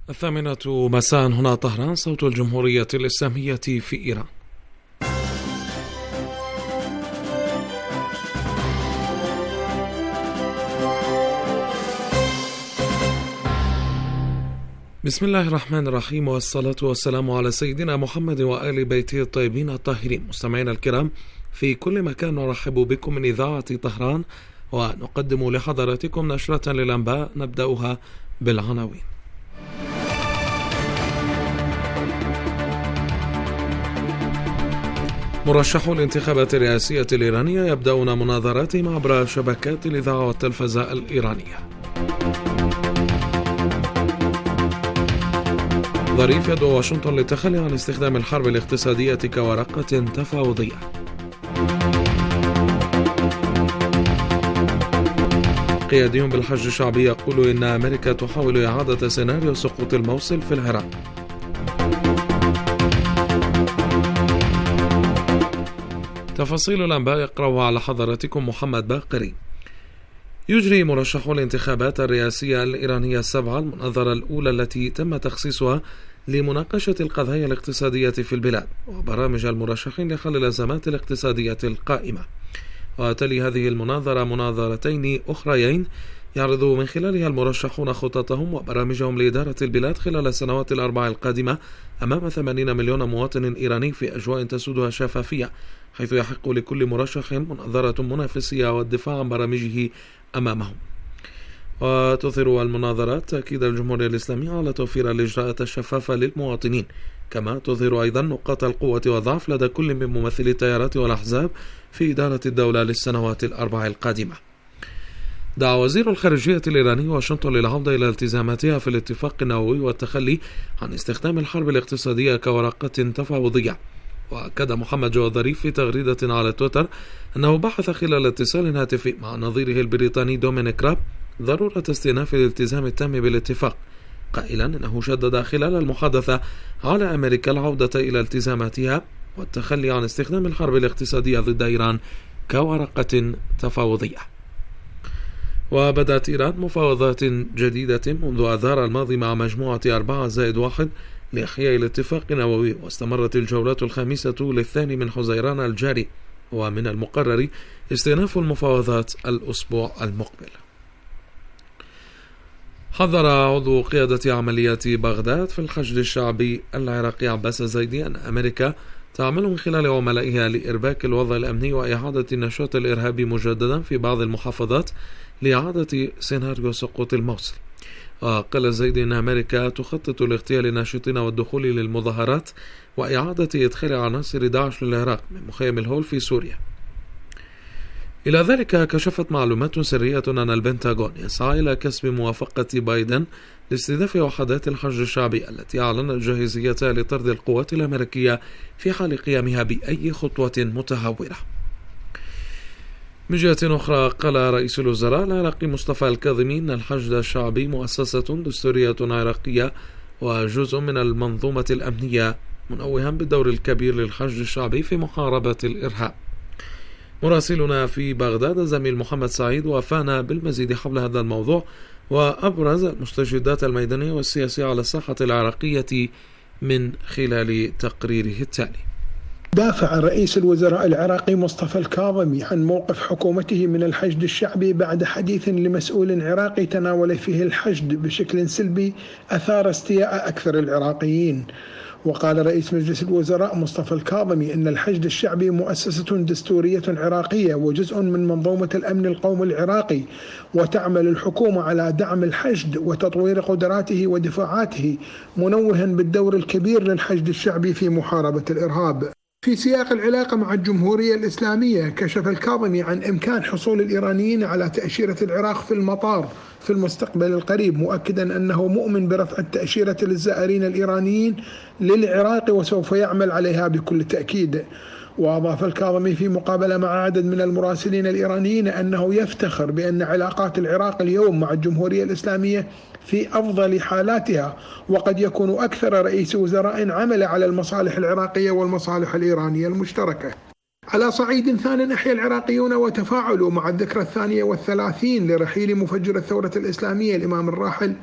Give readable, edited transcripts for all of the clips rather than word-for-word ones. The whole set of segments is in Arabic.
الثامنة مساء هنا طهران، صوت الجمهورية الإسلامية في إيران. بسم الله الرحمن الرحيم، والصلاة والسلام على سيدنا محمد وآل بيته الطيبين الطاهرين. مستمعينا الكرام في كل مكان، نرحب بكم من إذاعة طهران ونقدم لحضراتكم نشرة للأنباء نبدأها بالعناوين. مرشحو الانتخابات الرئاسية الإيرانية يبدأون مناظراتهم عبر شبكات الإذاعة والتلفزة الإيرانية. ظريف يدعو واشنطن للتخلي عن استخدام الحرب الاقتصادية كورقة تفاوضية. قيادي بالحشد الشعبي يقول إن أمريكا تحاول إعادة سيناريو سقوط الموصل في العراق. تفاصيل الأنباء يقرأها على حضراتكم محمد باقري. يجري مرشحو الانتخابات الرئاسية الإيرانية السبعة المناظرة الأولى التي تم تخصيصها لمناقشة القضايا الاقتصادية في البلاد وبرامج المرشحين لحل الأزمات الاقتصادية القائمة. وتلي هذه المناظرة مناظرتين أخريين يعرض من خلالها المرشحون خططهم وبرامجهم لإدارة البلاد خلال السنوات الأربع القادمة أمام 80 مليون مواطن إيراني في أجواء تسودها شفافية، حيث يحق لكل مرشح مناظرة منافسية والدفاع عن برامجه أمامهم. وتظهر المناظرات تأكيد الجمهورية الإسلامية على توفير الإجراءات الشفافة للمواطنين، كما تظهر أيضا نقاط القوة والضعف لدى كل من ممثلي التيارات والأحزاب في إدارة الدولة للسنوات الأربع القادمة. دعا وزير الخارجية الإيراني واشنطن للعودة إلى التزاماتها في الاتفاق النووي والتخلي عن استخدام الحرب الاقتصادية كورقة تفاوضية. وأكد محمد جواد ظريف في تغريدة على تويتر أنه بحث خلال اتصال هاتفي مع نظيره البريطاني دومينيك راب ضرورة استئناف الالتزام التام بالاتفاق، قائلا أنه شدد خلال المحادثة على أمريكا العودة إلى التزاماتها والتخلي عن استخدام الحرب الاقتصادية ضد إيران كورقة تفاوضية. وبدأت إيران مفاوضات جديدة منذ آذار الماضي مع مجموعة 4+1 لإحياء الاتفاق النووي، واستمرت الجولات الخامسة للثاني من حزيران الجاري، ومن المقرر استئناف المفاوضات الأسبوع المقبل. حذر عضو قيادة عمليات بغداد في الحشد الشعبي العراقي عباس الزيدي أن أمريكا تعمل من خلال عملائها لإرباك الوضع الأمني وإعادة النشاط الإرهابي مجددا في بعض المحافظات لإعادة سيناريو سقوط الموصل. وقال الزيدي أن أمريكا تخطط لاغتيال الناشطين والدخول للمظاهرات وإعادة إدخال عناصر داعش للعراق من مخيم الهول في سوريا. إلى ذلك كشفت معلومات سرية أن البنتاغون يسعى إلى كسب موافقة بايدن لاستهداف وحدات الحشد الشعبي التي أعلنت جاهزيتها لطرد القوات الأمريكية في حال قيامها بأي خطوة متهورة. من جهة أخرى قال رئيس الوزراء العراقي مصطفى الكاظمي أن الحشد الشعبي مؤسسة دستورية عراقية وجزء من المنظومة الأمنية، منوها بالدور الكبير للحشد الشعبي في محاربة الإرهاب. مراسلنا في بغداد الزميل محمد سعيد وافانا بالمزيد حول هذا الموضوع وأبرز المستجدات الميدانية والسياسية على الساحة العراقية من خلال تقريره التالي. دافع رئيس الوزراء العراقي مصطفى الكاظمي عن موقف حكومته من الحشد الشعبي بعد حديث لمسؤول عراقي تناول فيه الحشد بشكل سلبي أثار استياء أكثر العراقيين. وقال رئيس مجلس الوزراء مصطفى الكاظمي إن الحشد الشعبي مؤسسة دستورية عراقية وجزء من منظومة الأمن القومي العراقي، وتعمل الحكومة على دعم الحشد وتطوير قدراته ودفاعاته، منوها بالدور الكبير للحشد الشعبي في محاربة الإرهاب. في سياق العلاقة مع الجمهورية الإسلامية، كشف الكاظمي عن إمكان حصول الإيرانيين على تأشيرة العراق في المطار في المستقبل القريب، مؤكدا أنه مؤمن برفع التأشيرة للزائرين الإيرانيين للعراق وسوف يعمل عليها بكل تأكيد. وأضاف الكاظمي في مقابلة مع عدد من المراسلين الإيرانيين أنه يفتخر بأن علاقات العراق اليوم مع الجمهورية الإسلامية في أفضل حالاتها، وقد يكون أكثر رئيس وزراء عمل على المصالح العراقية والمصالح الإيرانية المشتركة. على صعيد ثان، أحيا العراقيون وتفاعلوا مع الذكرى 32 لرحيل مفجر الثورة الإسلامية الإمام الراحل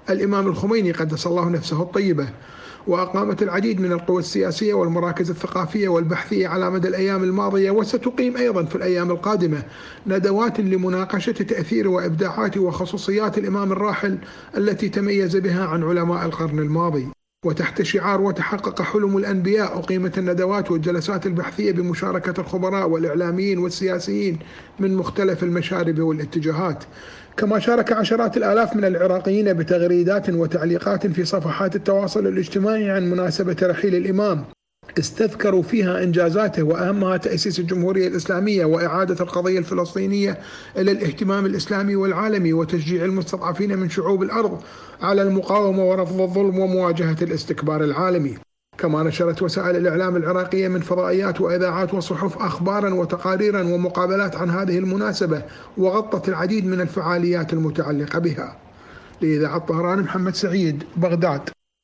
الإمام الخميني قدس الله نفسه الطيبة، وأقامت العديد من القوى السياسية والمراكز الثقافية والبحثية على مدى الأيام الماضية، وستقيم أيضا في الأيام القادمة ندوات لمناقشة تأثير وإبداعات وخصوصيات الإمام الراحل التي تميز بها عن علماء القرن الماضي. وتحت شعار وتحقق حلم الأنبياء أقيمت الندوات والجلسات البحثية بمشاركة الخبراء والإعلاميين والسياسيين من مختلف المشارب والاتجاهات، كما شارك عشرات الآلاف من العراقيين بتغريدات وتعليقات في صفحات التواصل الاجتماعي عن مناسبة رحيل الإمام، استذكروا فيها إنجازاته وأهمها تأسيس الجمهورية الإسلامية وإعادة القضية الفلسطينية إلى الاهتمام الإسلامي والعالمي، وتشجيع المستضعفين من شعوب الأرض على المقاومة ورفض الظلم ومواجهة الاستكبار العالمي. كما نشرت وسائل الإعلام العراقية من فضائيات وإذاعات وصحف أخبارا وتقاريرا ومقابلات عن هذه المناسبة، وغطت العديد من الفعاليات المتعلقة بها. لإذاعة طهران، محمد سعيد، بغداد.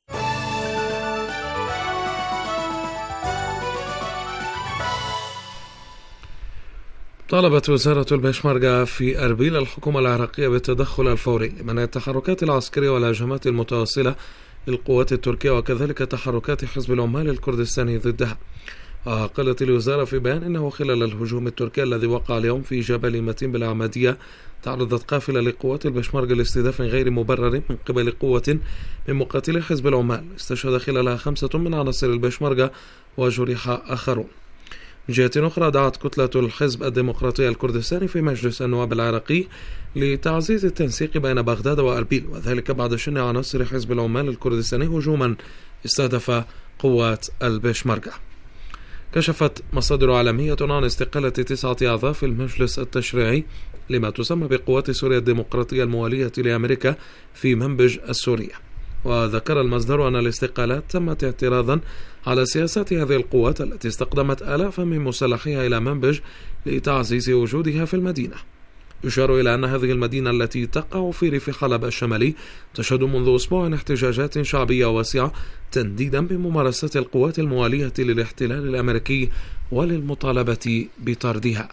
طالبت وزارة البشمركة في أربيل الحكومة العراقية بالتدخل الفوري لمنع التحركات العسكرية والهجمات المتواصلة للقوات التركية وكذلك تحركات حزب العمال الكردستاني ضدها. وقالت الوزارة في بيان إنه خلال الهجوم التركي الذي وقع اليوم في جبل متين بالعمادية تعرضت قافلة لقوات البشمركة لاستهداف غير مبرر من قبل قوة من مقاتلي حزب العمال، استشهد خلالها 5 من عناصر البشمركة وجرح آخرون. من جهة أخرى دعت كتلة الحزب الديمقراطي الكردستاني في مجلس النواب العراقي لتعزيز التنسيق بين بغداد وأربيل، وذلك بعد شن عناصر حزب العمال الكردستاني هجوما استهدف قوات البشمركة. كشفت مصادر عالمية عن استقالة 9 أعضاء في المجلس التشريعي لما تسمى بقوات سوريا الديمقراطية الموالية لأمريكا في منبج السورية. وذكر المصدر أن الاستقالات تمت اعتراضا على سياسات هذه القوات التي استقدمت آلافا من مسلحيها إلى منبج لتعزيز وجودها في المدينة. يشار إلى أن هذه المدينة التي تقع في ريف حلب الشمالي تشهد منذ أسبوع احتجاجات شعبية واسعة تنديدا بممارسات القوات الموالية للاحتلال الأمريكي وللمطالبة بطردها.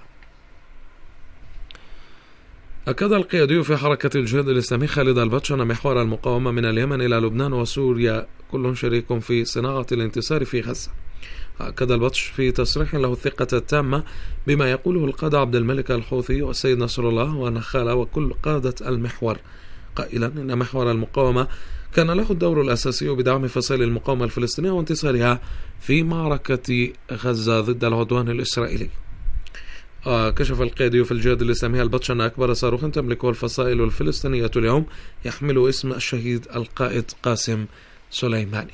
أكد القيادي في حركة الجهاد الإسلامي خالد البطش أن محور المقاومة من اليمن إلى لبنان وسوريا كل شريك في صناعة الانتصار في غزة. أكد البطش في تصريح له الثقة التامة بما يقوله القادة عبد الملك الحوثي والسيد نصر الله ونخالة وكل قادة المحور، قائلا إن محور المقاومة كان له الدور الأساسي بدعم فصائل المقاومة الفلسطينية وانتصارها في معركة غزة ضد العدوان الإسرائيلي. كشف القيادي في الجهاد الإسلامي البطش أن أكبر صاروخ تملكه الفصائل الفلسطينية اليوم يحمل اسم الشهيد القائد قاسم سليماني.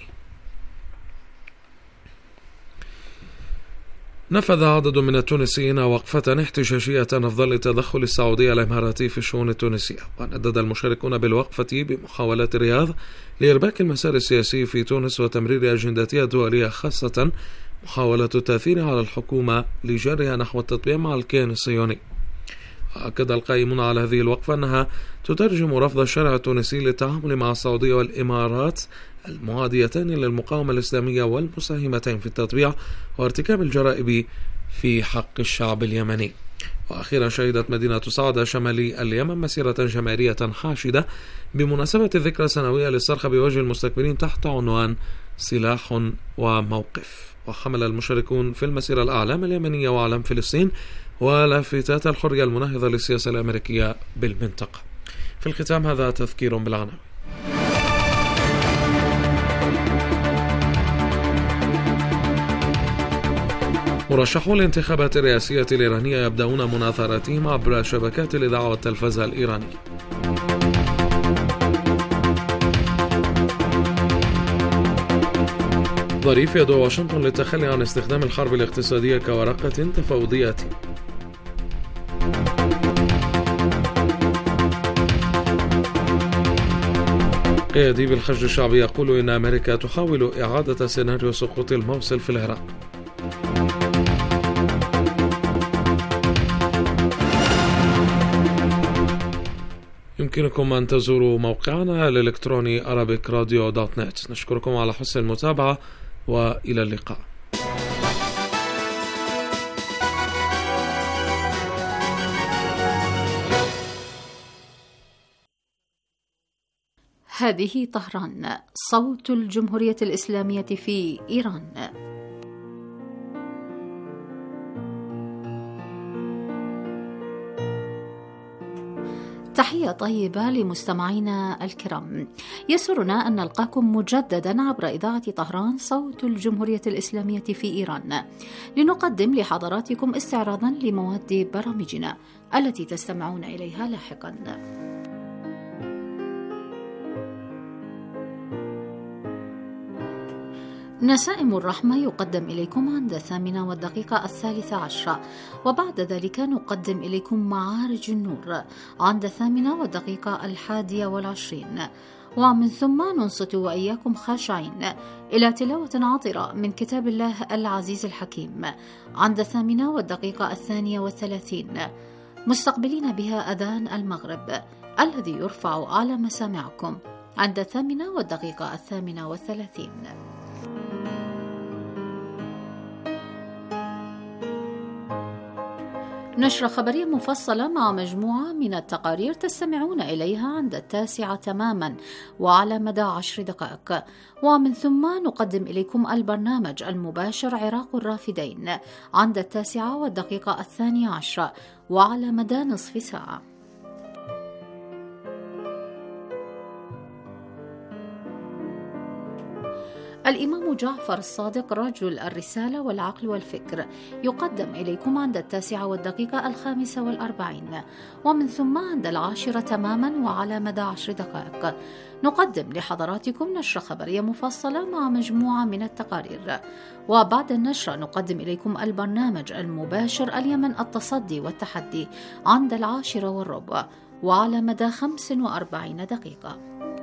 نفذ عدد من التونسيين وقفة احتجاجية أفضل التدخل السعودي الإماراتي في الشؤون التونسية، وندد المشاركون بالوقفة بمحاولات الرياض لإرباك المسار السياسي في تونس وتمرير أجندتها الدولية، خاصة محاولة التأثير على الحكومة لجرها نحو التطبيع مع الكيان الصهيوني. أكد القائمون على هذه الوقفة أنها تترجم رفض الشارع التونسي للتعامل مع السعودية والإمارات المعاديتين للمقاومة الإسلامية والمساهمتين في التطبيع وارتكاب الجرائم في حق الشعب اليمني. وأخيرا شهدت مدينة صعدة شمالي اليمن مسيرة جماهيرية حاشدة بمناسبة الذكرى السنوية للصرخة بوجه المستكبرين تحت عنوان سلاح وموقف. وحمل المشاركون في المسيرة الأعلام اليمنية وأعلام فلسطين ولافتات الحرية المناهضة للسياسة الأمريكية بالمنطقة. في الختام هذا تذكير بالعناوين. مرشحو الانتخابات الرئاسية الإيرانية يبدأون مناظراتهم عبر شبكات الإذاعة والتلفزة الإيراني. ظريف يدعو واشنطن للتخلي عن استخدام الحرب الاقتصادية كورقة تفاوضية. قيادي بالحشد الشعبي يقول إن أمريكا تحاول إعادة سيناريو سقوط الموصل في العراق. يمكنكم أن تزوروا موقعنا الإلكتروني arabicradio.net. نشكركم على حسن المتابعة وإلى اللقاء. هذه طهران، صوت الجمهورية الإسلامية في إيران. تحية طيبة لمستمعينا الكرام، يسرنا أن نلقاكم مجددا عبر إذاعة طهران صوت الجمهورية الإسلامية في إيران، لنقدم لحضراتكم استعراضا لمواد برامجنا التي تستمعون إليها لاحقا. نسائم الرحمة يقدم إليكم عند 8:13، وبعد ذلك نقدم إليكم معارج النور عند 8:21، ومن ثم ننصت وإياكم خاشعين إلى تلاوة عطرة من كتاب الله العزيز الحكيم عند 8:32، مستقبلين بها أذان المغرب الذي يرفع على مسامعكم عند 8:38. نشرة خبرية مفصلة مع مجموعة من التقارير تستمعون إليها عند 9 تماما وعلى مدى 10 دقائق، ومن ثم نقدم إليكم البرنامج المباشر عراق الرافدين عند 9:12 وعلى مدى نصف ساعة. الإمام جعفر الصادق رجل الرسالة والعقل والفكر يقدم إليكم عند 9:45، ومن ثم عند 10 تماما وعلى مدى 10 دقائق نقدم لحضراتكم نشرة خبرية مفصلة مع مجموعة من التقارير، وبعد النشرة نقدم إليكم البرنامج المباشر اليمن التصدي والتحدي عند 10:15 وعلى مدى 45 دقيقة.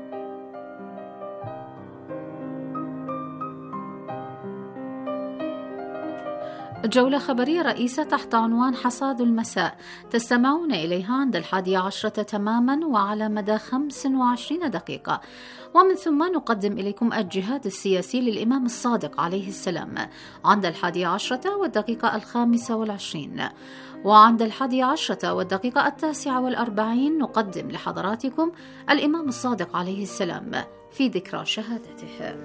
جولة خبرية رئيسة تحت عنوان حصاد المساء تستمعون إليها عند 11 تماما وعلى مدى 25 دقيقة، ومن ثم نقدم إليكم الجهاد السياسي للإمام الصادق عليه السلام عند 11:25، وعند 11:49 نقدم لحضراتكم الإمام الصادق عليه السلام في ذكرى شهادته.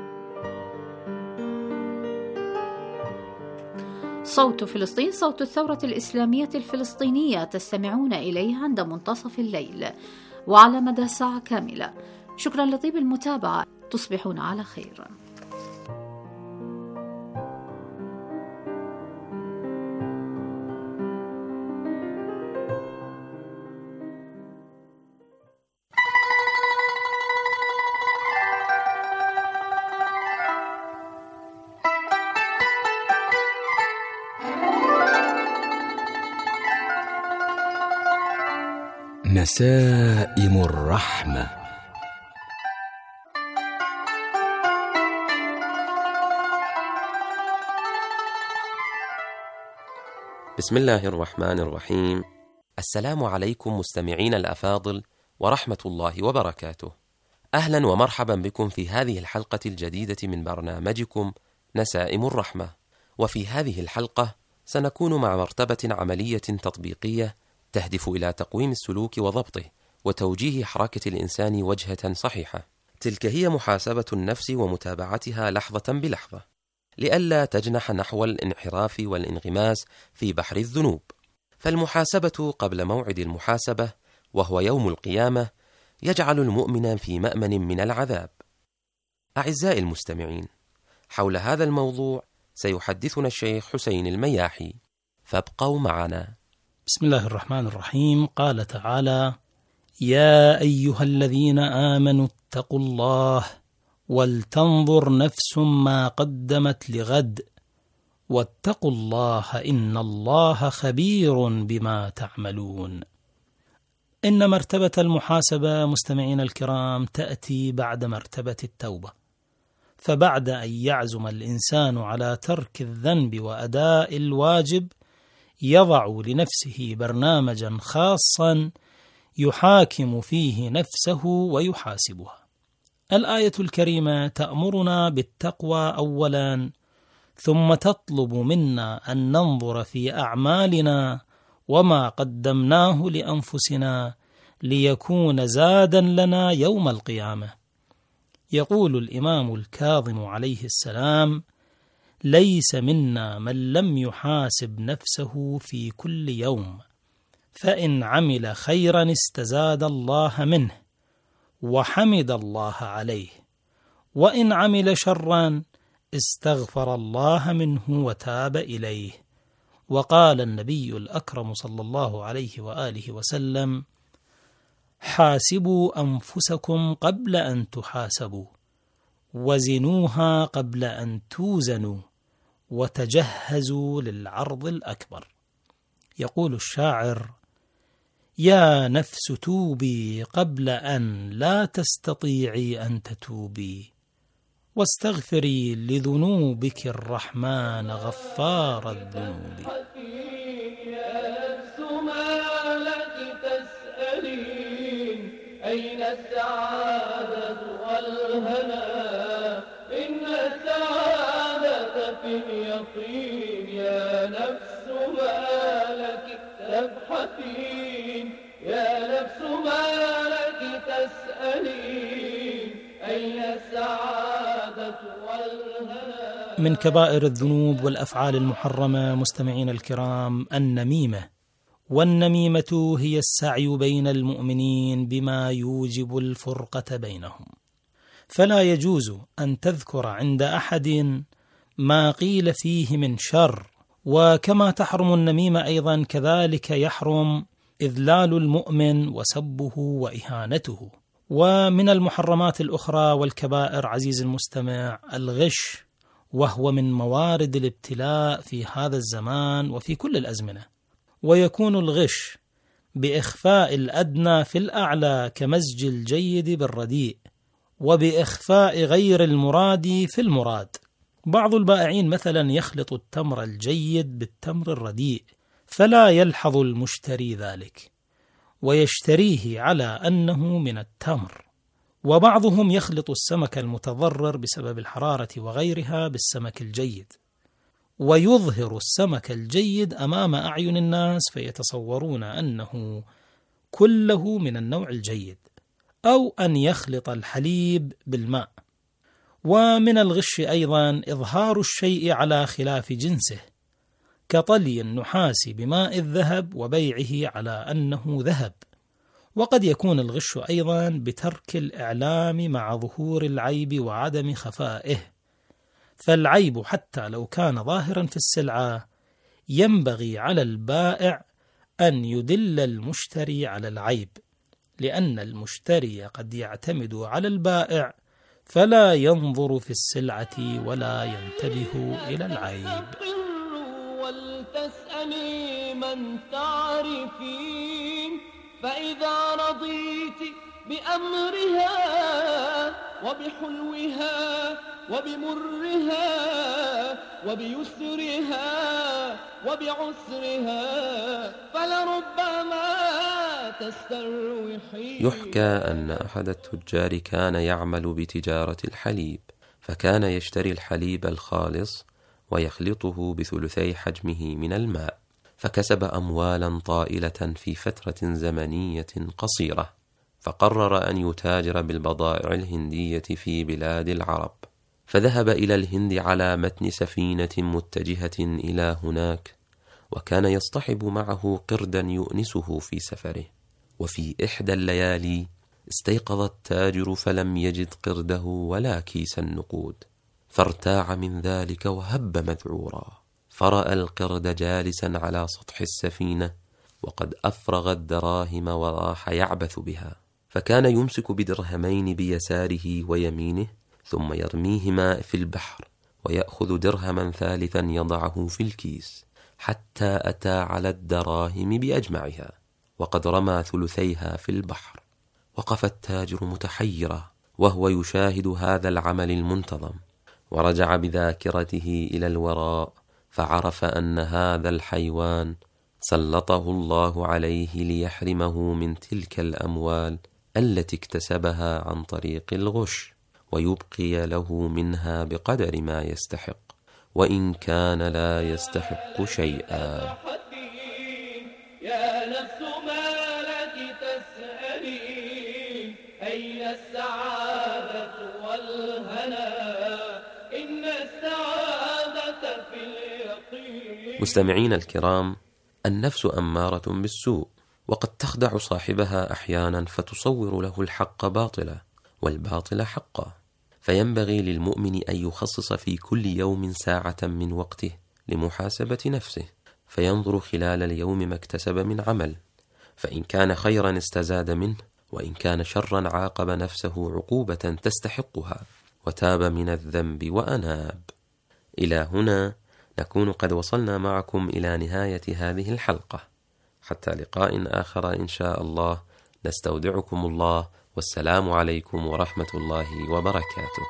صوت فلسطين، صوت الثورة الإسلامية الفلسطينية تستمعون إليه عند منتصف الليل وعلى مدى ساعة كاملة. شكرا لطيب المتابعة، تصبحون على خير. نسائم الرحمة. بسم الله الرحمن الرحيم. السلام عليكم مستمعين الأفاضل ورحمة الله وبركاته. أهلا ومرحبا بكم في هذه الحلقة الجديدة من برنامجكم نسائم الرحمة. وفي هذه الحلقة سنكون مع مرتبة عملية تطبيقية تهدف إلى تقويم السلوك وضبطه وتوجيه حركة الإنسان وجهة صحيحة. تلك هي محاسبة النفس ومتابعتها لحظة بلحظة لئلا تجنح نحو الانحراف والانغماس في بحر الذنوب. فالمحاسبة قبل موعد المحاسبة وهو يوم القيامة يجعل المؤمن في مأمن من العذاب. أعزائي المستمعين، حول هذا الموضوع سيحدثنا الشيخ حسين المياحي، فابقوا معنا. بسم الله الرحمن الرحيم. قال تعالى: يا أيها الذين آمنوا اتقوا الله ولتنظر نفس ما قدمت لغد واتقوا الله إن الله خبير بما تعملون. إن مرتبة المحاسبة مستمعين الكرام تأتي بعد مرتبة التوبة، فبعد أن يعزم الإنسان على ترك الذنب وأداء الواجب يضع لنفسه برنامجا خاصا يحاكم فيه نفسه ويحاسبها. الآية الكريمة تأمرنا بالتقوى أولا، ثم تطلب منا أن ننظر في أعمالنا وما قدمناه لأنفسنا ليكون زادا لنا يوم القيامة. يقول الإمام الكاظم عليه السلام: ليس منا من لم يحاسب نفسه في كل يوم، فإن عمل خيرا استزاد الله منه وحمد الله عليه، وإن عمل شرا استغفر الله منه وتاب إليه. وقال النبي الأكرم صلى الله عليه وآله وسلم: حاسبوا أنفسكم قبل أن تحاسبوا، وزنوها قبل أن توزنوا، وتجهزوا للعرض الأكبر. يقول الشاعر: يا نفس توبي قبل أن لا تستطيعي أن تتوبي، واستغفري لذنوبك الرحمن غفار الذنوب. يا نفس ما لك تسألين أين السعادة والهنا، إن السعادة في اليقين. يا نفس ما لك تبحثين، يا نفس ما لك تسألين أين السعادة والهنا. من كبائر الذنوب والأفعال المحرمة مستمعين الكرام النميمة، والنميمة هي السعي بين المؤمنين بما يوجب الفرقة بينهم، فلا يجوز أن تذكر عند أحد ما قيل فيه من شر. وكما تحرم النميمة أيضا كذلك يحرم إذلال المؤمن وسبه وإهانته. ومن المحرمات الأخرى والكبائر عزيز المستمع الغش، وهو من موارد الابتلاء في هذا الزمان وفي كل الأزمنة. ويكون الغش بإخفاء الأدنى في الأعلى كمزج الجيد بالرديء، وبإخفاء غير المراد في المراد. بعض البائعين مثلا يخلط التمر الجيد بالتمر الرديء، فلا يلحظ المشتري ذلك ويشتريه على أنه من التمر. وبعضهم يخلط السمك المتضرر بسبب الحرارة وغيرها بالسمك الجيد، ويظهر السمك الجيد أمام أعين الناس فيتصورون أنه كله من النوع الجيد، أو أن يخلط الحليب بالماء. ومن الغش أيضا إظهار الشيء على خلاف جنسه، كطلي النحاس بماء الذهب وبيعه على أنه ذهب. وقد يكون الغش أيضا بترك الإعلام مع ظهور العيب وعدم خفائه، فالعيب حتى لو كان ظاهرا في السلعة ينبغي على البائع أن يدل المشتري على العيب، لأن المشتري قد يعتمد على البائع فلا ينظر في السلعة ولا ينتبه إلى العيب. ولتسألي من تعرفين، فإذا رضيت بأمرها وبحلوها وبمرها وبيسرها وبعسرها فلربما تستروحين. يحكى أن أحد التجار كان يعمل بتجارة الحليب، فكان يشتري الحليب الخالص ويخلطه بثلثي حجمه من الماء، فكسب أموالا طائلة في فترة زمنية قصيرة، فقرر أن يتاجر بالبضائع الهندية في بلاد العرب، فذهب إلى الهند على متن سفينة متجهة إلى هناك، وكان يصطحب معه قردا يؤنسه في سفره. وفي إحدى الليالي استيقظ التاجر فلم يجد قرده ولا كيس النقود، فارتاع من ذلك وهب مذعورا، فرأى القرد جالسا على سطح السفينة وقد أفرغ الدراهم وراح يعبث بها، فكان يمسك بدرهمين بيساره ويمينه ثم يرميهما في البحر، ويأخذ درهما ثالثا يضعه في الكيس حتى أتى على الدراهم بأجمعها وقد رمى ثلثيها في البحر. وقف التاجر متحيرا وهو يشاهد هذا العمل المنتظم، ورجع بذاكرته إلى الوراء فعرف أن هذا الحيوان سلطه الله عليه ليحرمه من تلك الأموال التي اكتسبها عن طريق الغش، ويبقي له منها بقدر ما يستحق، وإن كان لا يستحق شيئا. يا نفس ما لك تسألين السعادة والهنا، إن السعادة في اليقين. مستمعين الكرام، النفس أمارة بالسوء، وقد تخدع صاحبها أحيانا فتصور له الحق باطلا والباطل حقا، فينبغي للمؤمن أن يخصص في كل يوم ساعة من وقته لمحاسبة نفسه، فينظر خلال اليوم ما اكتسب من عمل، فإن كان خيرا استزاد منه، وإن كان شرا عاقب نفسه عقوبة تستحقها وتاب من الذنب وأناب. إلى هنا نكون قد وصلنا معكم إلى نهاية هذه الحلقة، حتى لقاء آخر إن شاء الله، نستودعكم الله، والسلام عليكم ورحمة الله وبركاته.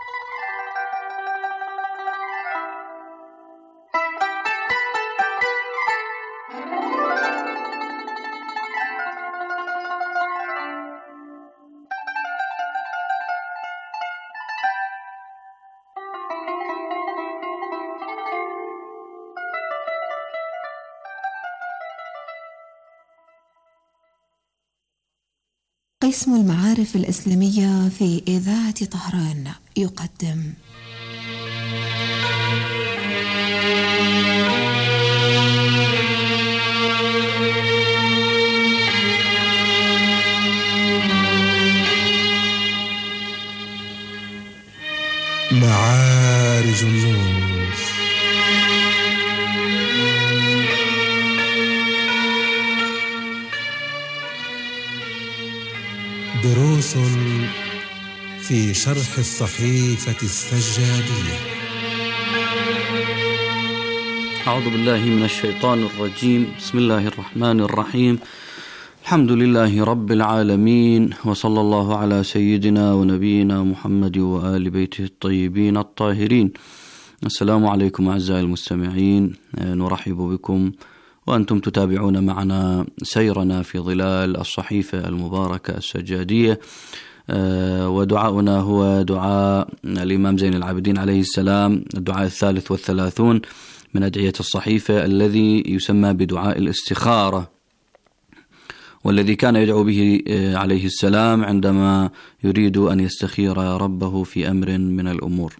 قسم المعارف الإسلامية في إذاعة طهران يقدم معارج النور. دروس في شرح الصحيفة السجادية. أعوذ بالله من الشيطان الرجيم. بسم الله الرحمن الرحيم. الحمد لله رب العالمين، وصلى الله على سيدنا ونبينا محمد وآل بيته الطيبين الطاهرين. السلام عليكم أعزائي المستمعين، نرحب بكم وأنتم تتابعون معنا سيرنا في ظلال الصحيفة المباركة السجادية، ودعاؤنا هو دعاء الإمام زين العابدين عليه السلام، الدعاء 33 من أدعية الصحيفة، الذي يسمى بدعاء الاستخارة، والذي كان يدعو به عليه السلام عندما يريد أن يستخير ربه في أمر من الأمور.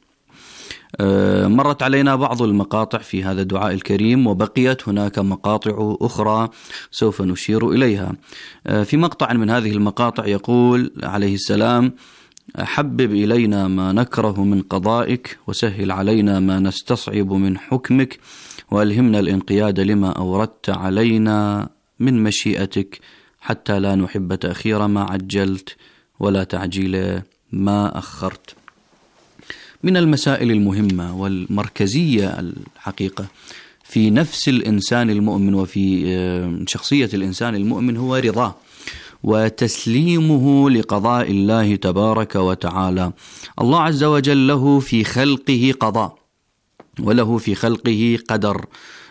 مرت علينا بعض المقاطع في هذا الدعاء الكريم، وبقيت هناك مقاطع أخرى سوف نشير إليها. في مقطع من هذه المقاطع يقول عليه السلام: حبب إلينا ما نكره من قضائك، وسهل علينا ما نستصعب من حكمك، وألهمنا الانقياد لما أوردت علينا من مشيئتك، حتى لا نحب تأخير ما عجلت ولا تعجيل ما أخرت. من المسائل المهمة والمركزية الحقيقة في نفس الإنسان المؤمن وفي شخصية الإنسان المؤمن هو رضاه وتسليمه لقضاء الله تبارك وتعالى. الله عز وجل له في خلقه قضاء وله في خلقه قدر.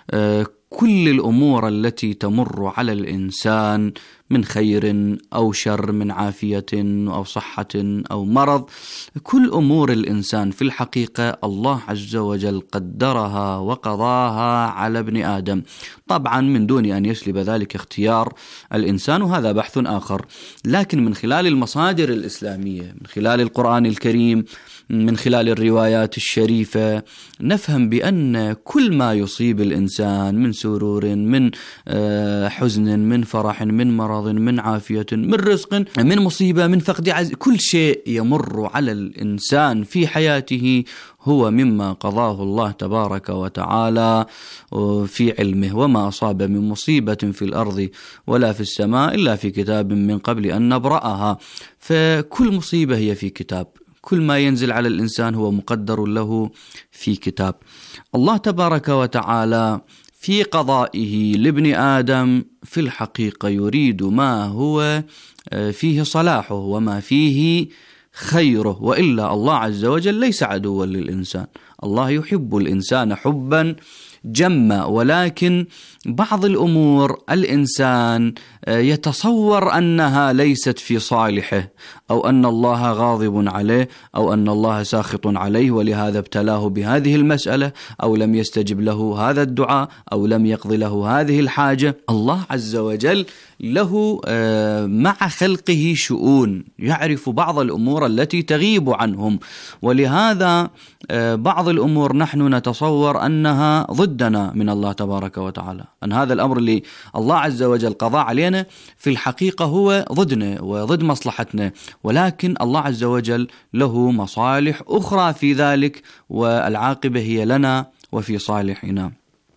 كل الأمور التي تمر على الإنسان من خير أو شر، من عافية أو صحة أو مرض، كل أمور الإنسان في الحقيقة الله عز وجل قدرها وقضاها على ابن آدم، طبعا من دون أن يسلب ذلك اختيار الإنسان، وهذا بحث آخر. لكن من خلال المصادر الإسلامية، من خلال القرآن الكريم، من خلال الروايات الشريفة، نفهم بأن كل ما يصيب الإنسان من سرور، من حزن، من فرح، من مرض، من عافية، من رزق، من مصيبة، من فقد عز، كل شيء يمر على الإنسان في حياته هو مما قضاه الله تبارك وتعالى في علمه. وما أصاب من مصيبة في الأرض ولا في السماء إلا في كتاب من قبل أن نبرأها. فكل مصيبة هي في كتاب، كل ما ينزل على الإنسان هو مقدر له في كتاب. الله تبارك وتعالى في قضائه لابن آدم في الحقيقة يريد ما هو فيه صلاحه وما فيه خيره، وإلا الله عز وجل ليس عدوا للإنسان. الله يحب الإنسان حبا جمة، ولكن بعض الأمور الإنسان يتصور أنها ليست في صالحه، أو أن الله غاضب عليه، أو أن الله ساخط عليه ولهذا ابتلاه بهذه المسألة، أو لم يستجب له هذا الدعاء، أو لم يقضي له هذه الحاجة. الله عز وجل له مع خلقه شؤون، يعرف بعض الأمور التي تغيب عنهم، ولهذا بعض الأمور نحن نتصور أنها ضدنا من الله تبارك وتعالى، أن هذا الأمر اللي الله عز وجل قضى علينا في الحقيقة هو ضدنا وضد مصلحتنا، ولكن الله عز وجل له مصالح أخرى في ذلك، والعاقبة هي لنا وفي صالحنا.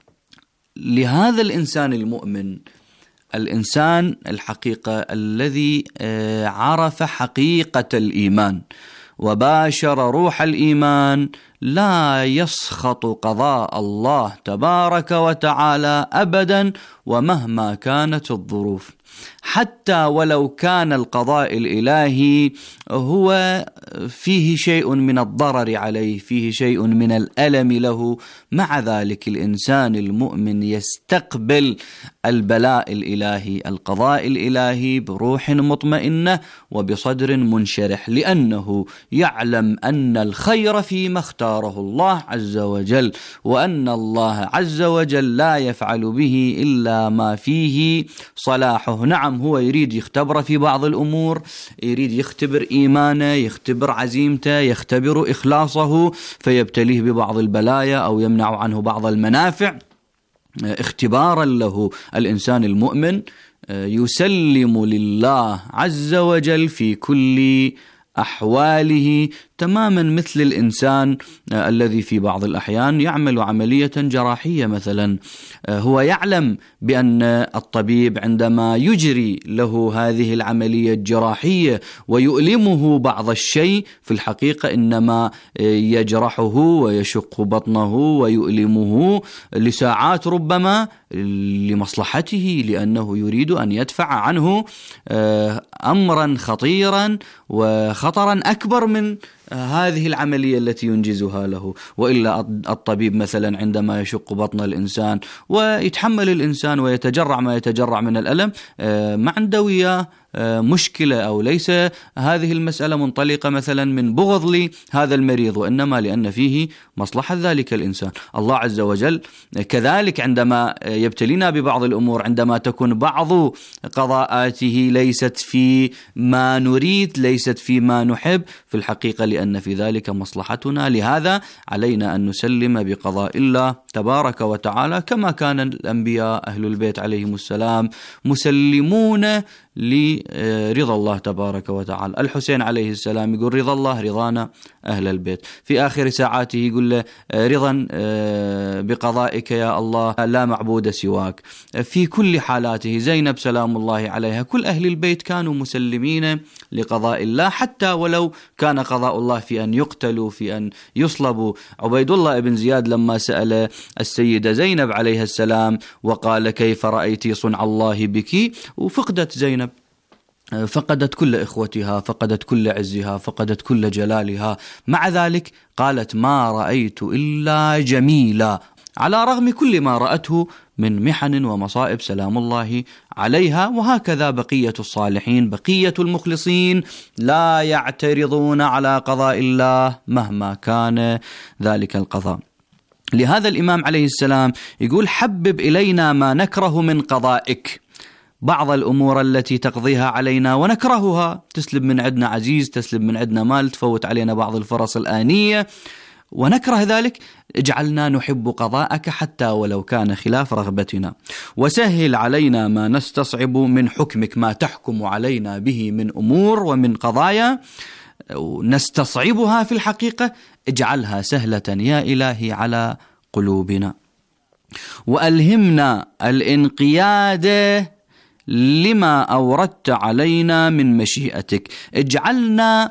لهذا الإنسان المؤمن، الإنسان الحقيقة الذي عرف حقيقة الإيمان وباشر روح الإيمان، لا يسخط قضاء الله تبارك وتعالى أبدا ومهما كانت الظروف، حتى ولو كان القضاء الإلهي هو فيه شيء من الضرر عليه، فيه شيء من الألم له، مع ذلك الإنسان المؤمن يستقبل البلاء الإلهي، القضاء الإلهي بروح مطمئنة وبصدر منشرح، لأنه يعلم أن الخير فيما اختاره الله عز وجل، وأن الله عز وجل لا يفعل به إلا ما فيه صلاحه. نعم، هو يريد يختبر في بعض الأمور، يريد يختبر إيمانه، يختبر عزيمته، يختبر إخلاصه، فيبتليه ببعض البلايا أو يمنع عنه بعض المنافع اختبارا له. الإنسان المؤمن يسلم لله عز وجل في كل أحواله، تماما مثل الإنسان الذي في بعض الأحيان يعمل عملية جراحية مثلا، هو يعلم بأن الطبيب عندما يجري له هذه العملية الجراحية ويؤلمه بعض الشيء، في الحقيقة إنما يجرحه ويشق بطنه ويؤلمه لساعات ربما لمصلحته، لأنه يريد أن يدفع عنه أمرا خطيرا وخطرا أكبر من هذه العملية التي ينجزها له. وإلا الطبيب مثلا عندما يشق بطن الإنسان ويتحمل الإنسان ويتجرع ما يتجرع من الألم، ما عنده وياه مشكلة، أو ليس هذه المسألة منطلقة مثلا من بغض لهذا المريض، وإنما لأن فيه مصلحة ذلك الإنسان. الله عز وجل كذلك عندما يبتلينا ببعض الأمور، عندما تكون بعض قضاءاته ليست في ما نريد، ليست في ما نحب، في الحقيقة لأن في ذلك مصلحتنا. لهذا علينا أن نسلم بقضاء الله تبارك وتعالى، كما كان الأنبياء أهل البيت عليهم السلام مسلمون لرضا الله تبارك وتعالى. الحسين عليه السلام يقول رضا الله رضانا أهل البيت، في آخر ساعاته يقول له رضا بقضائك يا الله لا معبود سواك. في كل حالاته زينب سلام الله عليها، كل أهل البيت كانوا مسلمين لقضاء الله، حتى ولو كان قضاء الله في أن يقتلوا، في أن يصلبوا. عبيد الله بن زياد لما سأل السيدة زينب عليها السلام وقال كيف رأيت صنع الله بك، وفقدت زينب، فقدت كل إخوتها، فقدت كل عزها، فقدت كل جلالها، مع ذلك قالت ما رأيت إلا جميلا، على رغم كل ما رأته من محن ومصائب سلام الله عليها. وهكذا بقية الصالحين، بقية المخلصين لا يعترضون على قضاء الله مهما كان ذلك القضاء. لهذا الإمام عليه السلام يقول حبب إلينا ما نكره من قضائك، بعض الأمور التي تقضيها علينا ونكرهها، تسلب من عندنا عزيز، تسلب من عندنا مال، تفوت علينا بعض الفرص الآنية ونكره ذلك، اجعلنا نحب قضاءك حتى ولو كان خلاف رغبتنا، وسهل علينا ما نستصعب من حكمك، ما تحكم علينا به من أمور ومن قضايا نستصعبها في الحقيقة، اجعلها سهلة يا إلهي على قلوبنا، وألهمنا الانقياد لما أوردت علينا من مشيئتك، اجعلنا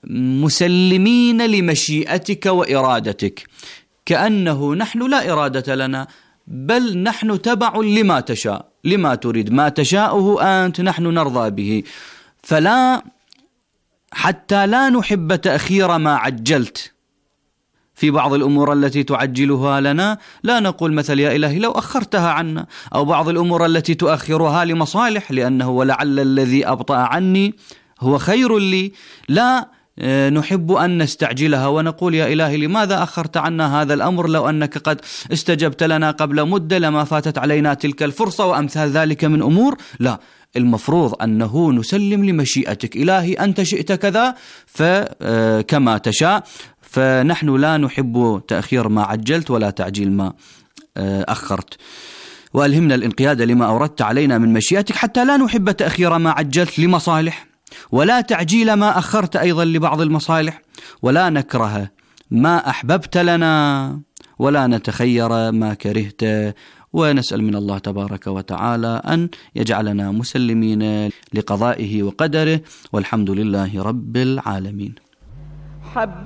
مسلمين لمشيئتك وإرادتك، كأنه نحن لا إرادة لنا، بل نحن تبع لما تشاء، لما تريد، ما تشاءه أنت نحن نرضى به، فلا حتى لا نحب تأخير ما عجلت في بعض الأمور التي تعجلها لنا لا نقول مثل يا إلهي لو أخرتها عنا، أو بعض الأمور التي تؤخرها لمصالح، لأنه ولعل الذي أبطأ عني هو خير لي. لا نحب أن نستعجلها ونقول يا إلهي لماذا أخرت عنا هذا الأمر، لو أنك قد استجبت لنا قبل مدة لما فاتت علينا تلك الفرصة وأمثال ذلك من أمور. لا، المفروض أنه نسلم لمشيئتك. إلهي أنت شئت كذا فكما تشاء، فنحن لا نحب تأخير ما عجلت ولا تعجيل ما أخرت. وألهمنا الانقياد لما أوردت علينا من مشيئتك حتى لا نحب تأخير ما عجلت لمصالح، ولا تعجيل ما أخرت أيضا لبعض المصالح، ولا نكره ما أحببت لنا، ولا نتخير ما كرهت. ونسأل من الله تبارك وتعالى أن يجعلنا مسلمين لقضائه وقدره، والحمد لله رب العالمين. حبب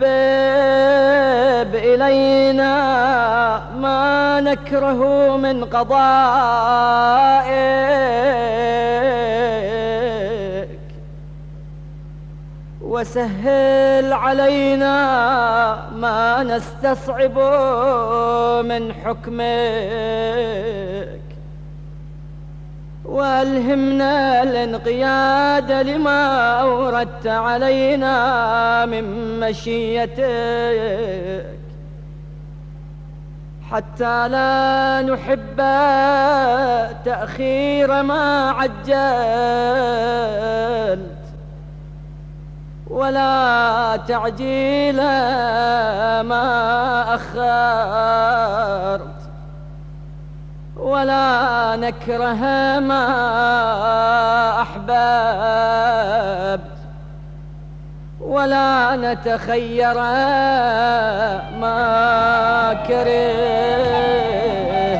إلينا ما نكره من قضائك، وسهل علينا ما نستصعب من حكمك، والهمنا الانقياد لما أوردت علينا من مشيتك، حتى لا نحب تأخير ما عجلت، ولا تعجيل ما أخرت، ولا نكره ما أحببت، ولا نتخير ما كره.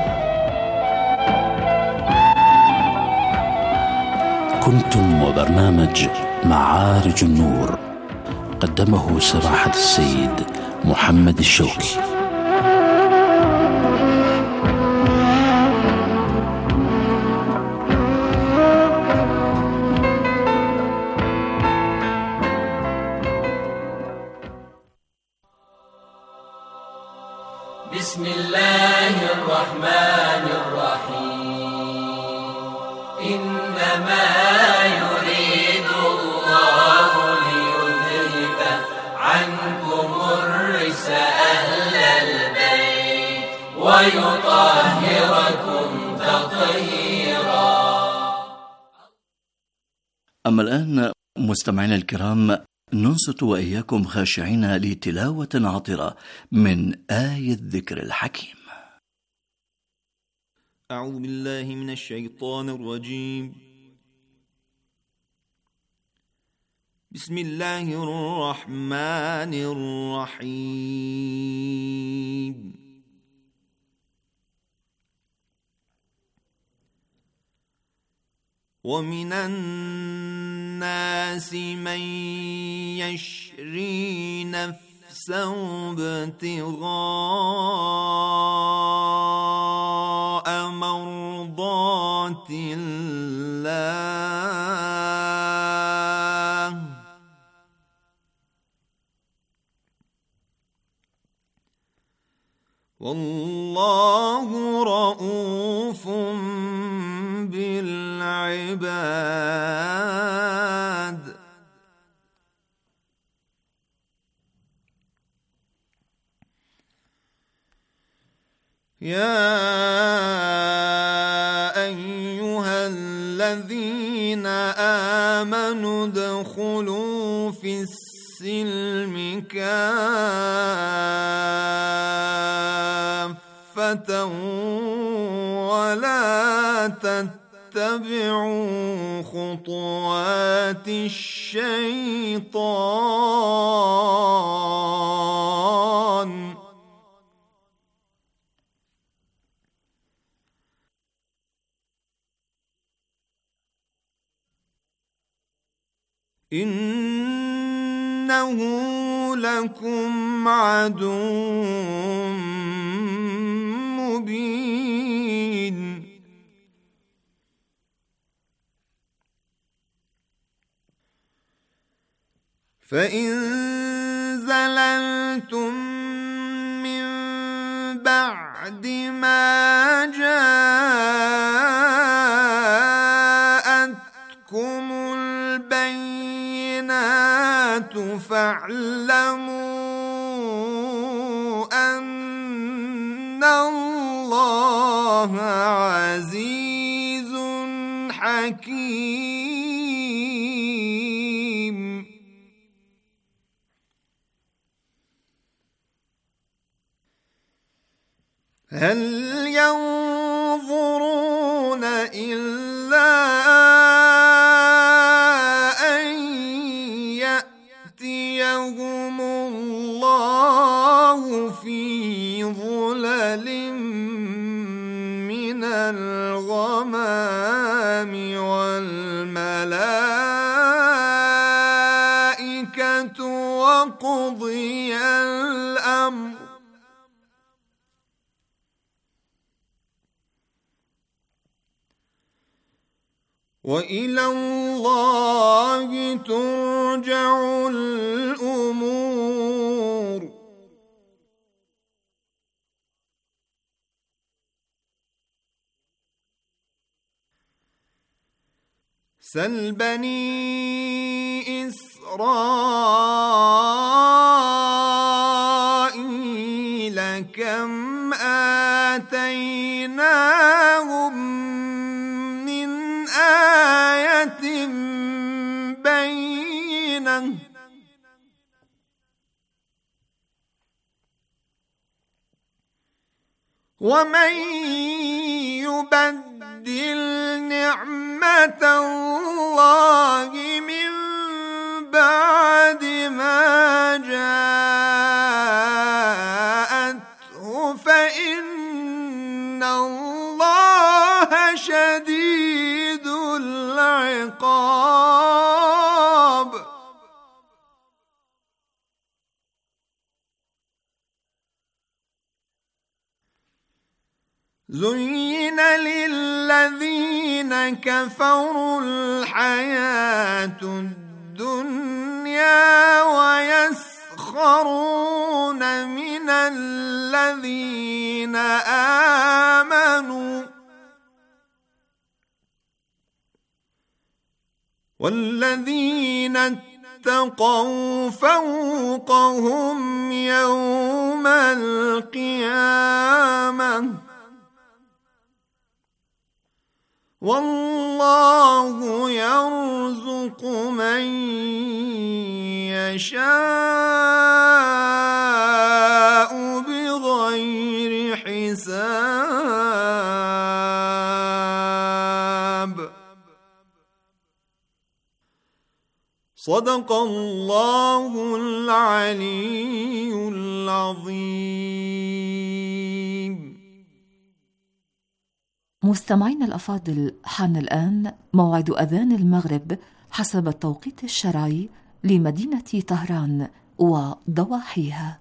كنتم وبرنامج معارج النور، قدمه سماحة السيد محمد الشوكي. بسم الله الرحمن الرحيم. إنما يريد الله ليذهب عنكم الرجس أهل البيت ويطهركم تطهيرا. أما الآن مستمعينا الكرام، ننصت وإياكم خاشعين لتلاوة عطرة من آية الذكر الحكيم. أعوذ بالله من الشيطان الرجيم. بسم الله الرحمن الرحيم. ومن الناس من يشري نفسه ابتغاء مرضات الله، والله رؤوف بالعباد. يا أيها الذين آمنوا ادخلوا في السلم كافة ولا تتبعوا خطوات الشيطان، إنه لكم عدو مبين. فإن زللتم بعد ما جاءتكم البينات فاعلموا أن الله عزيز حكيم. هل ينظرون إلا أن يأتيهم الله في ظلل من الغمام والملائكة وقضي الأمر وإلى الله ترجع الأمور. سل بني إسرائيل كم آتيناهم من آية بينة ومن يبدل نعمة الله من بعد ما جاءته فإن الله شديد العقاب. زين للذين كفروا الحياة الدنيا ويسخرون من الذين آمنوا والذين اتقوا فوقهم يوم القيامة والله يرزق من يشاء بغير حساب. صدق الله العلي العظيم. مستمعين الأفاضل، حان الآن موعد أذان المغرب حسب التوقيت الشرعي لمدينة طهران وضواحيها.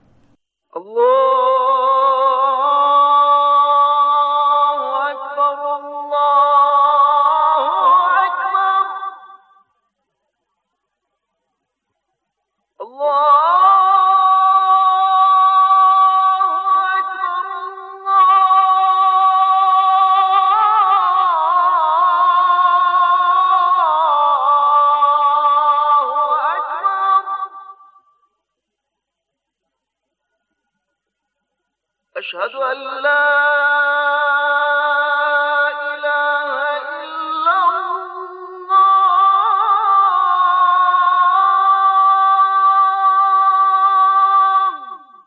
أشهد أن لا إله إلا الله.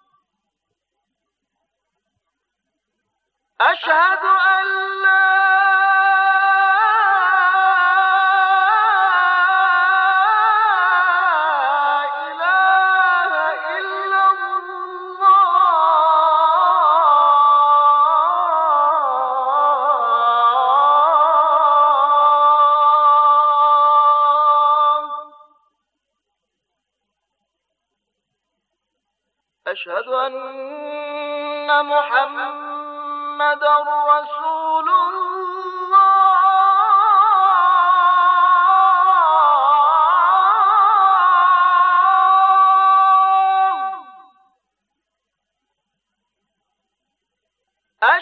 أشهد أن لا أشهد أن محمدًا رسول الله.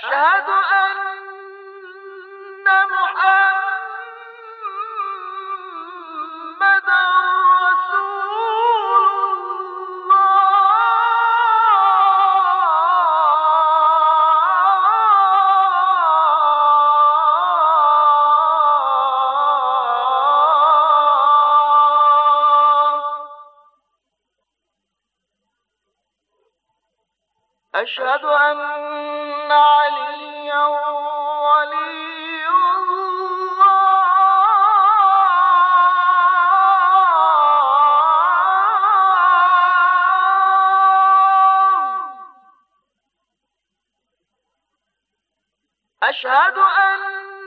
أشهد أن عليا ولي الله أشهد أن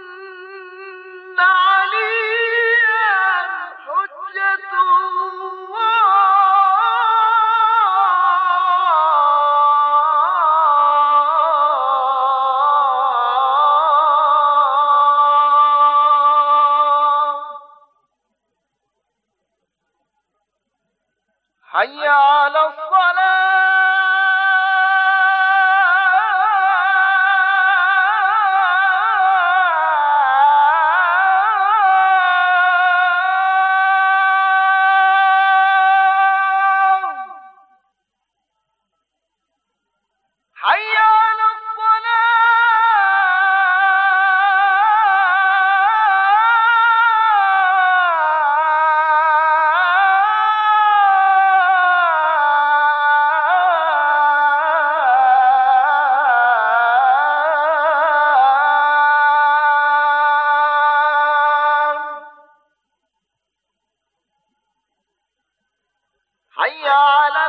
عليا حجة حي على الصلاة حي على حي على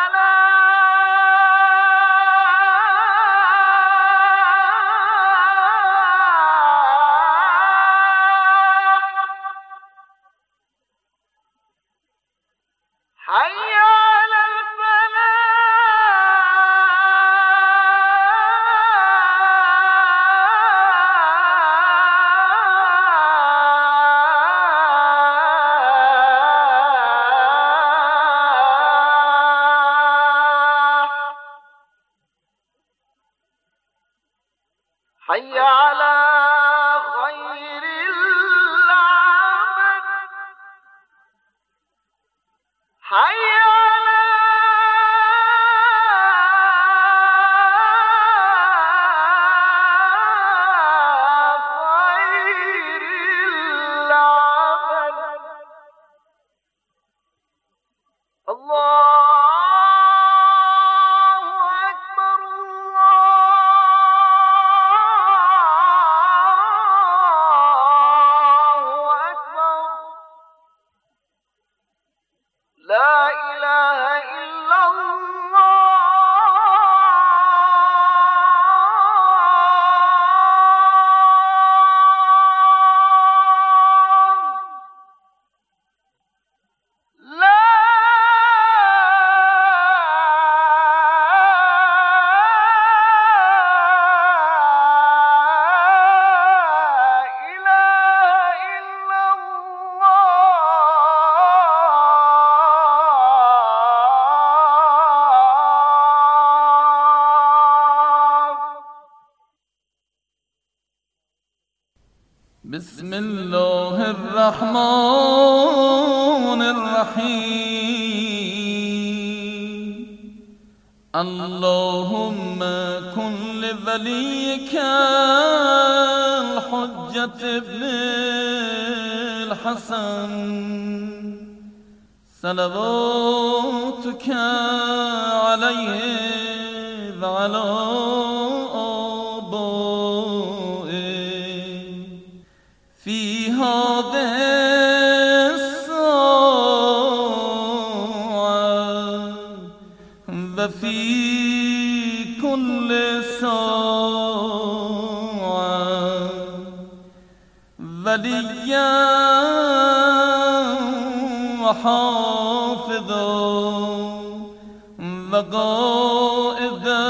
الفلاح حي على حي على خير العمل حي على خير العمل الله لا إله إلا الله لا إله إلا بسم الله الرحمن الرحيم اللهم كن لوليك الحجة ابن الحسن صلواتك عليه وعلى في هذه الساعة وفي كل ساعة وليا وحافظا وقائدا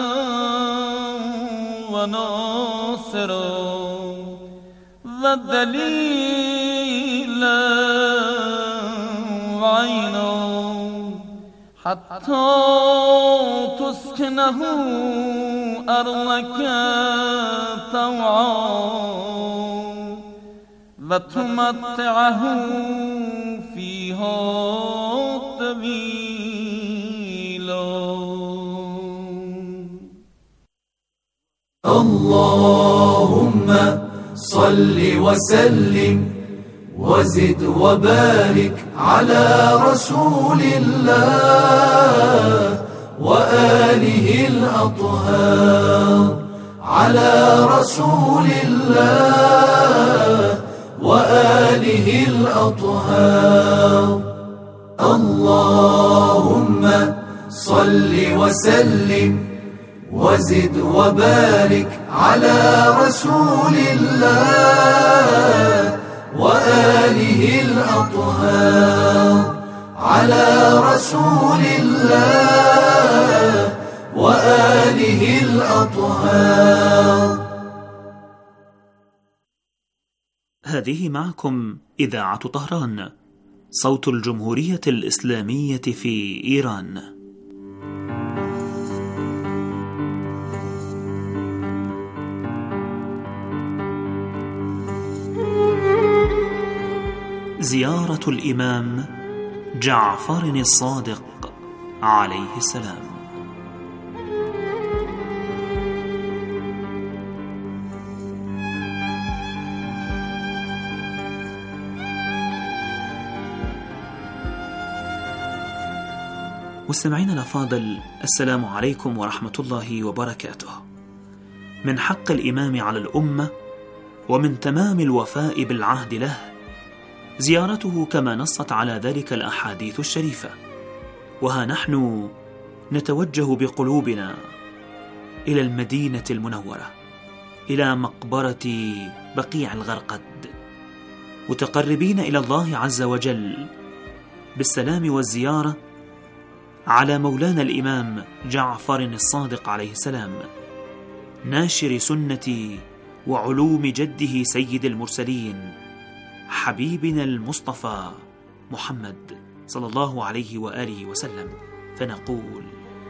وناصرا ودليلا وعينا حتى تسكنه أرضك طوعا وتمتعه فيها طويلا. اللهم صل وسلم وزد وبارك على رسول الله وآله الأطهار على رسول الله وآله الأطهار. اللهم صل وسلم وزد وبارك على رسول الله وآله الأطهار على رسول الله وآله الأطهار. هذه معكم إذاعة طهران، صوت الجمهورية الإسلامية في إيران. زيارة الإمام جعفر الصادق عليه السلام. مستمعينا الأفاضل، السلام عليكم ورحمة الله وبركاته. من حق الإمام على الأمة ومن تمام الوفاء بالعهد له زيارته كما نصت على ذلك الأحاديث الشريفة. وها نحن نتوجه بقلوبنا إلى المدينة المنورة، إلى مقبرة بقيع الغرقد، متقربين إلى الله عز وجل بالسلام والزيارة على مولانا الإمام جعفر الصادق عليه السلام، ناشر سنة وعلوم جده سيد المرسلين حبيبنا المصطفى محمد صلى الله عليه وآله وسلم. فنقول: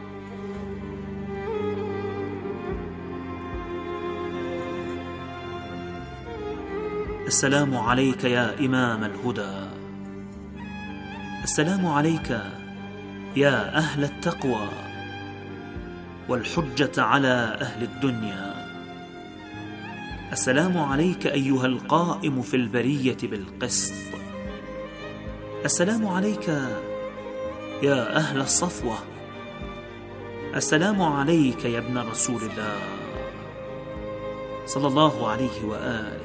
السلام عليك يا إمام الهدى، السلام عليك يا أهل التقوى والحجة على أهل الدنيا، السلام عليك أيها القائم في البرية بالقسط، السلام عليك يا أهل الصفوة، السلام عليك يا ابن رسول الله صلى الله عليه وآله.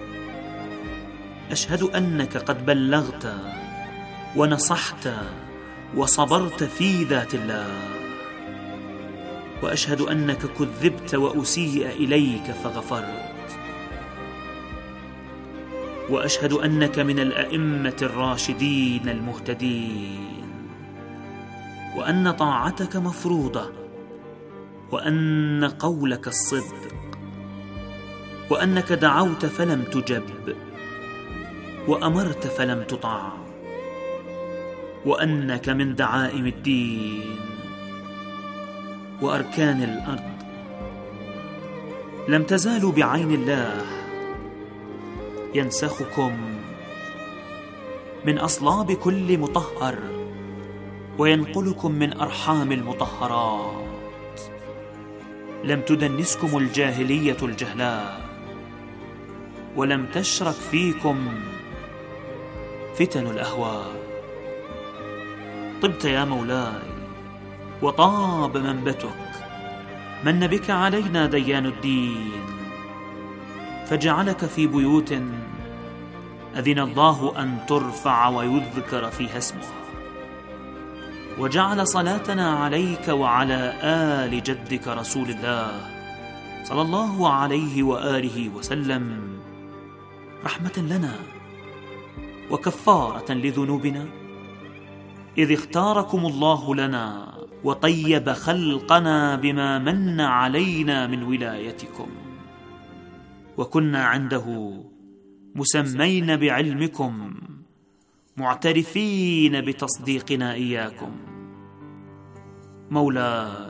أشهد أنك قد بلغت ونصحت وصبرت في ذات الله، وأشهد أنك كذبت وأسيء إليك فغفرت، وأشهد أنك من الأئمة الراشدين المهتدين، وأن طاعتك مفروضة، وأن قولك الصدق، وأنك دعوت فلم تجب، وأمرت فلم تطاع، وأنك من دعائم الدين وأركان الأرض لم تزالوا بعين الله ينسخكم من أصلاب كل مطهر وينقلكم من أرحام المطهرات. لم تدنسكم الجاهلية الجهلاء، ولم تشرك فيكم فتن الأهواء. طبت يا مولاي وطاب منبتك، من بك علينا ديان الدين، فجعلك في بيوت أذن الله أن ترفع ويذكر فيها اسمه، وجعل صلاتنا عليك وعلى آل جدك رسول الله صلى الله عليه وآله وسلم رحمة لنا وكفارة لذنوبنا، إذ اختاركم الله لنا وطيب خلقنا بما من علينا من ولايتكم، وكنا عنده مسمين بعلمكم معترفين بتصديقنا إياكم. مولاي،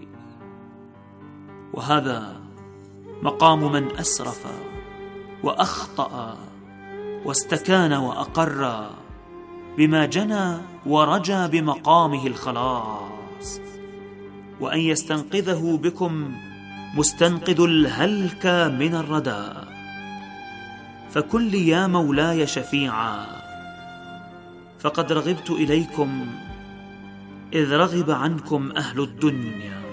وهذا مقام من أسرف وأخطأ واستكان وأقر بما جنى ورجى بمقامه الخلاص، وأن يستنقذه بكم مستنقذ الهلك من الردى. فكن لي يا مولاي شفيعا، فقد رغبت إليكم إذ رغب عنكم أهل الدنيا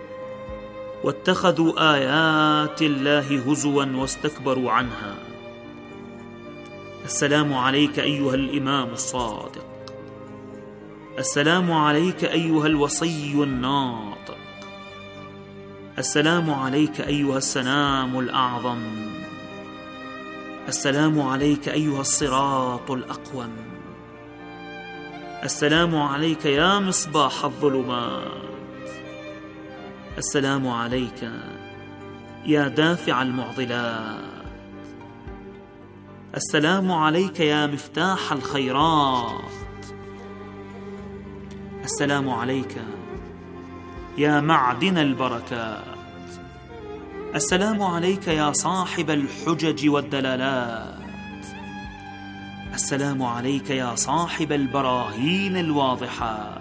واتخذوا آيات الله هزوا واستكبروا عنها. السلام عليك أيها الإمام الصادق، السلام عليك أيها الوصي الناطق، السلام عليك أيها السنام الأعظم، السلام عليك أيها الصراط الأقوم، السلام عليك يا مصباح الظلمات، السلام عليك يا دافع المعضلات، السلام عليك يا مفتاح الخيرات، السلام عليك يا معدن البركات، السلام عليك يا صاحب الحجج والدلالات، السلام عليك يا صاحب البراهين الواضحات،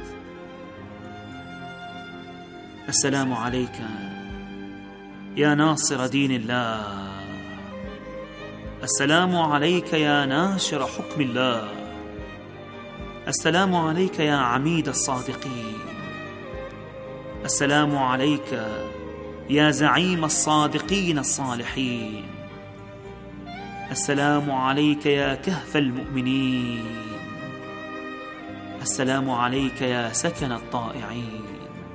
السلام عليك يا ناصر دين الله، السلام عليك يا ناشر حكم الله، السلام عليك يا عميد الصادقين، السلام عليك يا زعيم الصادقين الصالحين، السلام عليك يا كهف المؤمنين، السلام عليك يا سكن الطائعين.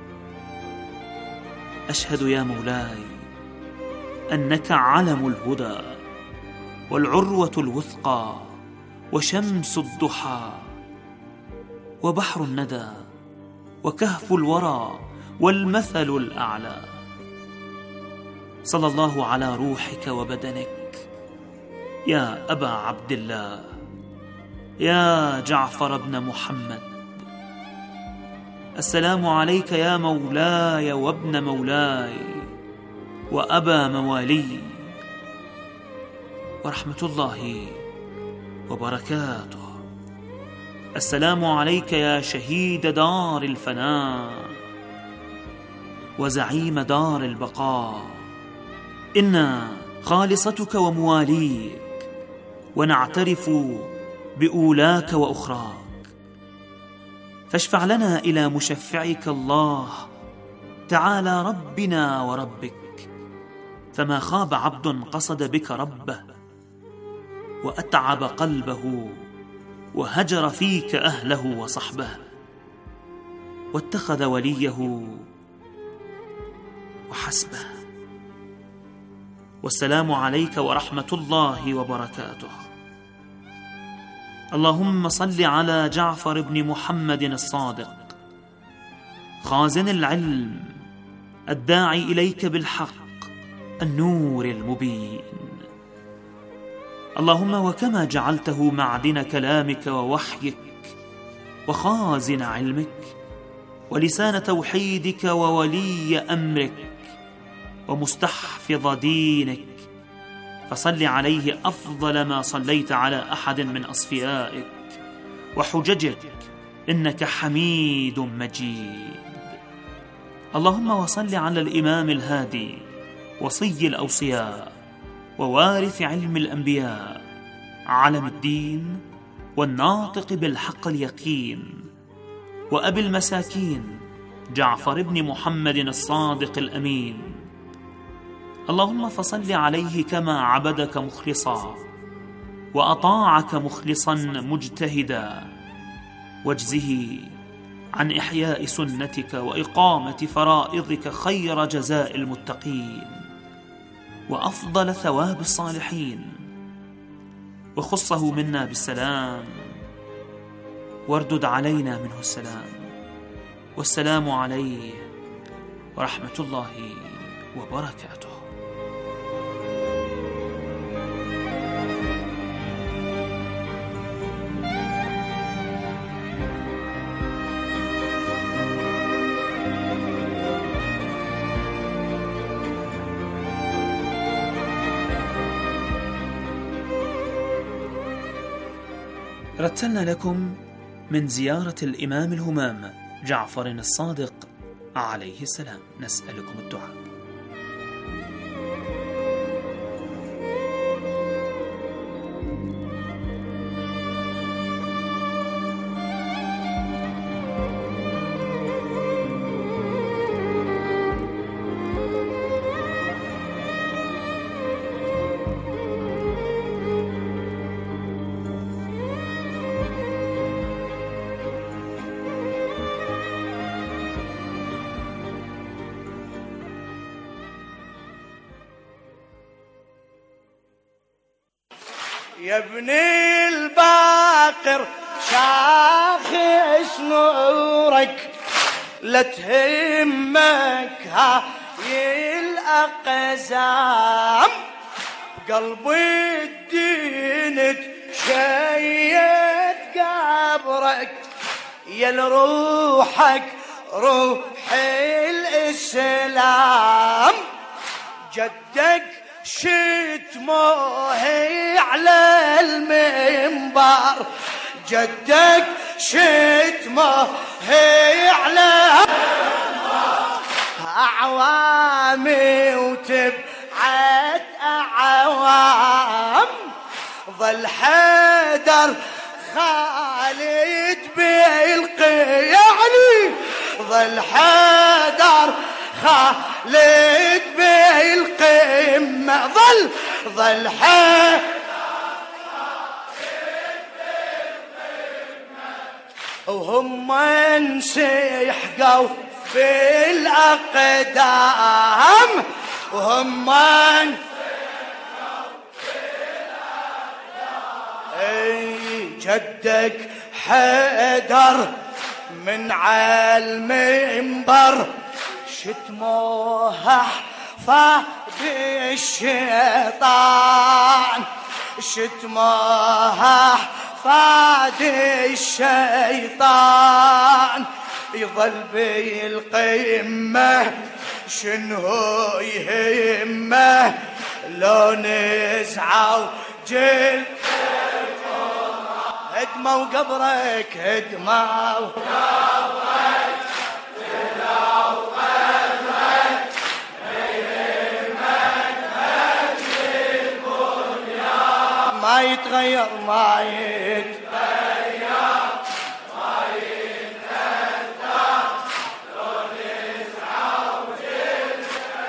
أشهد يا مولاي أنك علم الهدى والعروة الوثقى وشمس الضحى وبحر الندى وكهف الورى والمثل الأعلى. صلى الله على روحك وبدنك يا أبا عبد الله، يا جعفر بن محمد. السلام عليك يا مولاي وابن مولاي وأبا موالي، ورحمة الله وبركاته. السلام عليك يا شهيد دار الفناء وزعيم دار البقاء. إنا خالصتك ومواليك ونعترف بأولاك وأخراك، فاشفع لنا إلى مشفعك الله تعالى ربنا وربك. فما خاب عبد قصد بك ربه وأتعب قلبه وهجر فيك أهله وصحبه واتخذ وليه وحسبه. والسلام عليك ورحمة الله وبركاته. اللهم صل على جعفر بن محمد الصادق، خازن العلم الداعي إليك بالحق النور المبين. اللهم وكما جعلته معدن كلامك ووحيك وخازن علمك ولسان توحيدك وولي أمرك ومستحفظ دينك، فصل عليه أفضل ما صليت على أحد من أصفيائك وحججك، إنك حميد مجيد. اللهم وصل على الإمام الهادي وصي الأوصياء ووارث علم الأنبياء، علم الدين والناطق بالحق اليقين، وأبي المساكين جعفر بن محمد الصادق الأمين. اللهم فصل عليه كما عبدك مخلصا وأطاعك مخلصا مجتهدا، واجزه عن إحياء سنتك وإقامة فرائضك خير جزاء المتقين وأفضل ثواب الصالحين، وخصه منا بالسلام واردد علينا منه السلام. والسلام عليه ورحمة الله وبركاته. رتلنا لكم من زيارة الإمام الهمام جعفر الصادق عليه السلام، نسألكم الدعاء. يا ابن الباقر شاخص نورك لا تهمك هاي الأقزام قلب الدين تشيد قبرك يا لروحك روح الإسلام جدك شتمه على المنبر جدك شتمه على أعوامي وتبعت أعوام ظل حيدر خالد بالقيام ظل حيدر خالد بالقمة ظل حيدر وهم انسحقوا في الأقدام وهم جدك حيدر من على المنبر شتموها حفاد الشيطان شتموها حفاد الشيطان يظل بالقمة شنو يهمه لو نزعوا جل هدمة وقبرك هدمة وقبرك ما يتغير ما يتغير ما يتأثر لو نزعوا جل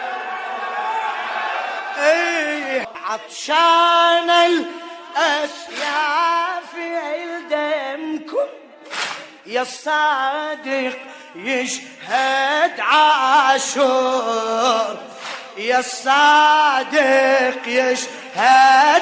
عطشان الأسياف دمكم يا الصادق يشهد عاشور يا الصادق يشهد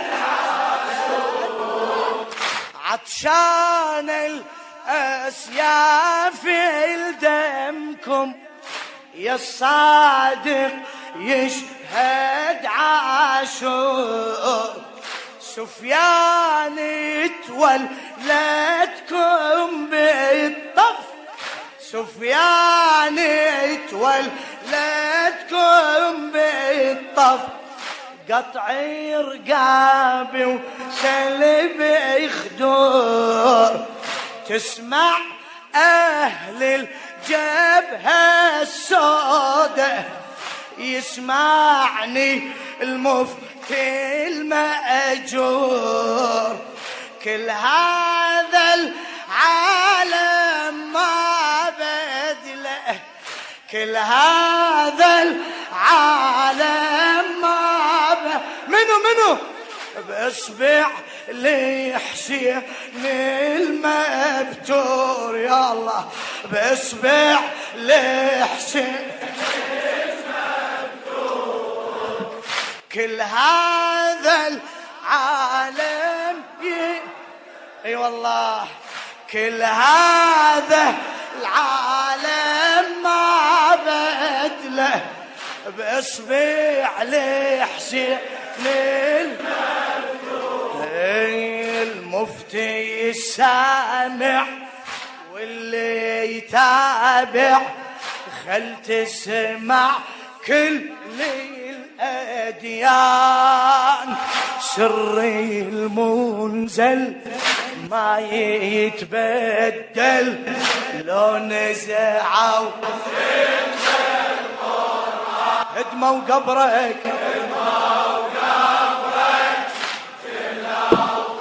عاشور عطشان الأسياف دمكم يا الصادق يشهد عاشور سفيان تولدكم بالطف سفيان تولدكم بالطف قطع رقابي وسلب خدور تسمع أهل الجبهة السوداء يسمعني المفتي المأجور كل هذا العالم ما بدله كل هذا العالم ما منو بأصبع لحسين المبتور يا الله بأصبع لحسين كل هذا العالم اي والله كل هذا العالم ما بدله باصبع لحسين المفتي السامع واللي يتابع خل تسمع كل الأديان سري المنزل ما يتبدل لو نزعوا هدمة وقبرك